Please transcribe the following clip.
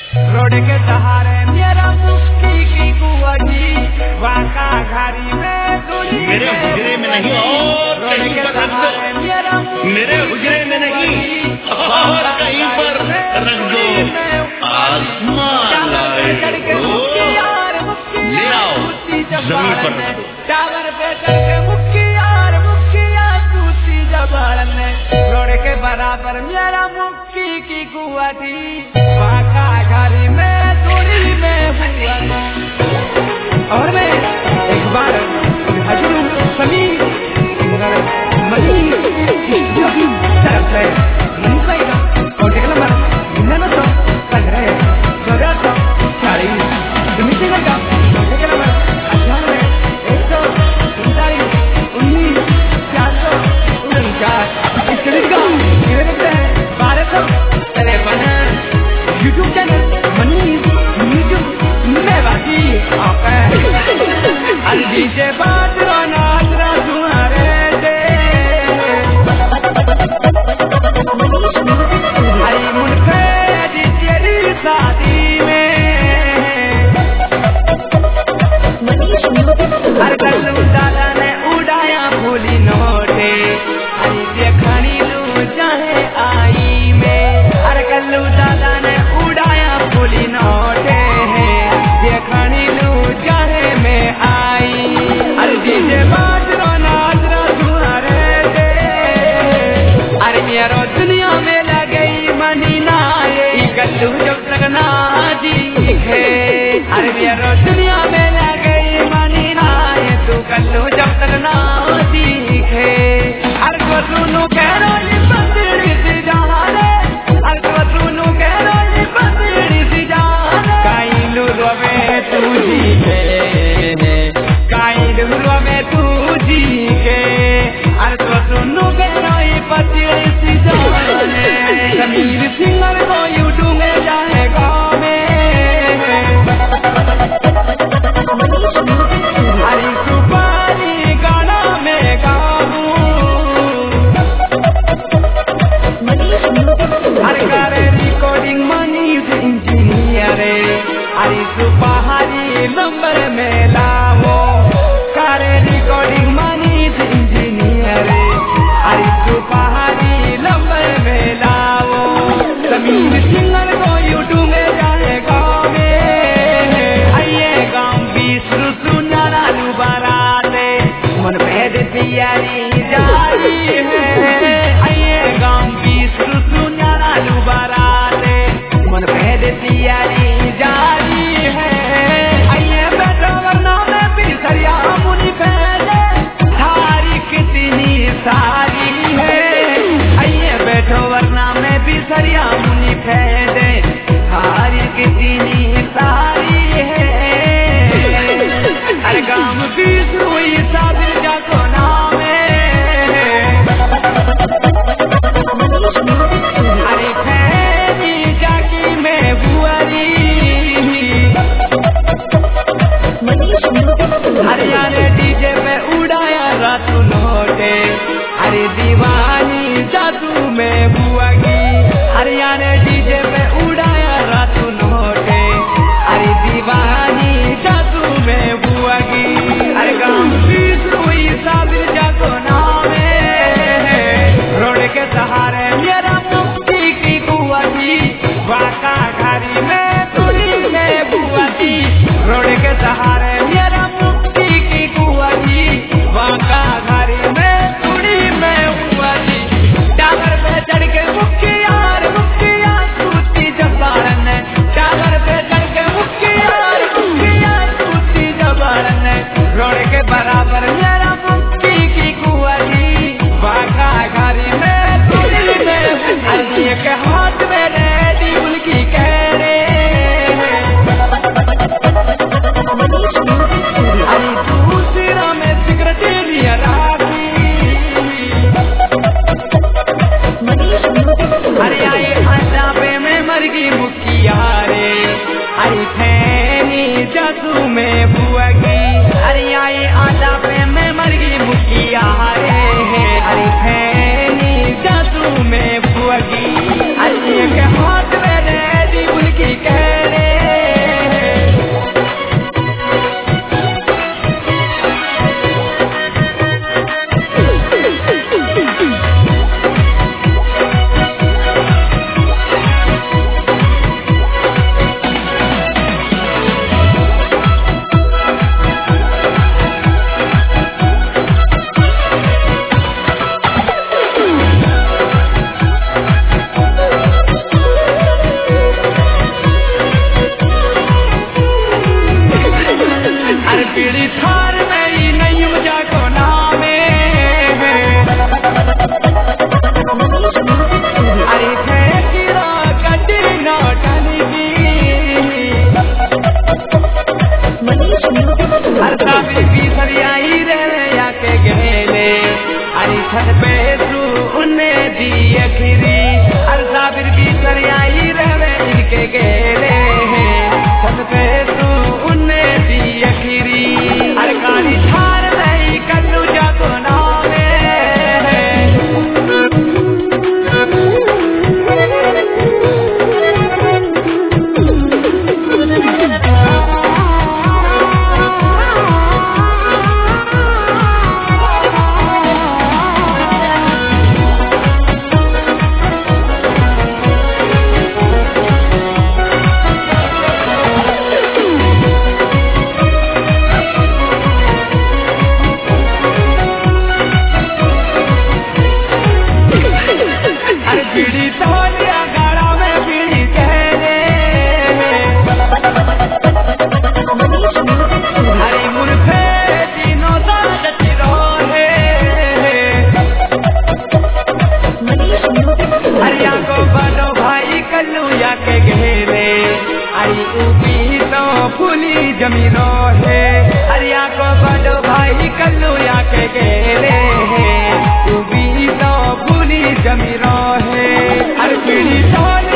Road के सहारे मेरा मुक्ति की कुआजी वाका घारी में गुड़ी मेरे हुजरे में नहीं और कहीं पर रख दो, मेरे हुजरे में नहीं और कहीं पर रख दो। आसमान लाए हो ले आओ, जमीन पर रख दो। टावर पे चढ़ के मुखिया दूसरी जबान रोड के बराबर मेरा मुक्ति की कुआजी वाका घारी में गुड़ी में हुआ। और मैं एक बार हजूर समी मनी तरफ से मुंबई का कॉन्टेक्ट नंबर 9915 का contact number 981949 YouTube channel money YouTube में बाकी डीजे बात नाचरा तुम्हारे दे हरी मुल्के दी तेरी शादी में हर कल्लू दादा ने उड़ाया भूली नोटे हरी देखनी लू चाहे आई में हर कल्लू दादा ने उड़ाया भूली नोटे देखनी लू चाहे में आई अरे डीजे बाजरो नाचरो तुम्हारे दे अरे मेरा दुनिया में लगई मनी नाये कल्लू जब तक ना दिखे अरे मेरा दुनिया में लगई मनी नाये तू कल्लू जब तक ना दिखे हर को सुनो कह रोली बंदड़ी सी जाने हर को सुनो कह रोली बंदड़ी सी जाने काइलू रोवे तू जी के काइलू रोवे तू जी के हर को सुनो कह रोली बंदड़ी सी जाने समीर सिंगर को यूट्यूब में जाएगा हरी सुपारी गाना में गाऊं हर करे रिकॉर्डिंग मनी इंजीनियर हरी सुपारी नंबर में लाओ करे रिकॉर्डिंग मनी इंजीनियर हरी सुपारी नंबर में लाओ समीर सिंगर को यूट्यूब में जाएगा मन भेद पियारी जारी है आइए गाँव की सुनारा लुबाराते मन भेद पियारी जारी है आइए बैठो वरना में बिसरिया मुनि फैले सारी कितनी सारी है आइए बैठो वरना में बिसरिया मुनि फैले छत पे तू उन्हें दिए खिरी हर साबिर भी सरियाई रहे इनके गेले छत पे तू उन्हें दिए खिरी हर काली थार नहीं कल्लू जाको नामे बीड़ी तोलिया गाड़ा में बीड़ी कहने हरी मुर्खे तीनों साथ चिरोहे हरिया को बड़ो भाई कल्लू या के घेरे हरी ऊपी तो फूली जमीनो है हरिया को बड़ो भाई कल्लू या के घेरे ऊपी तो फूली जमीनो है हर पीढ़ी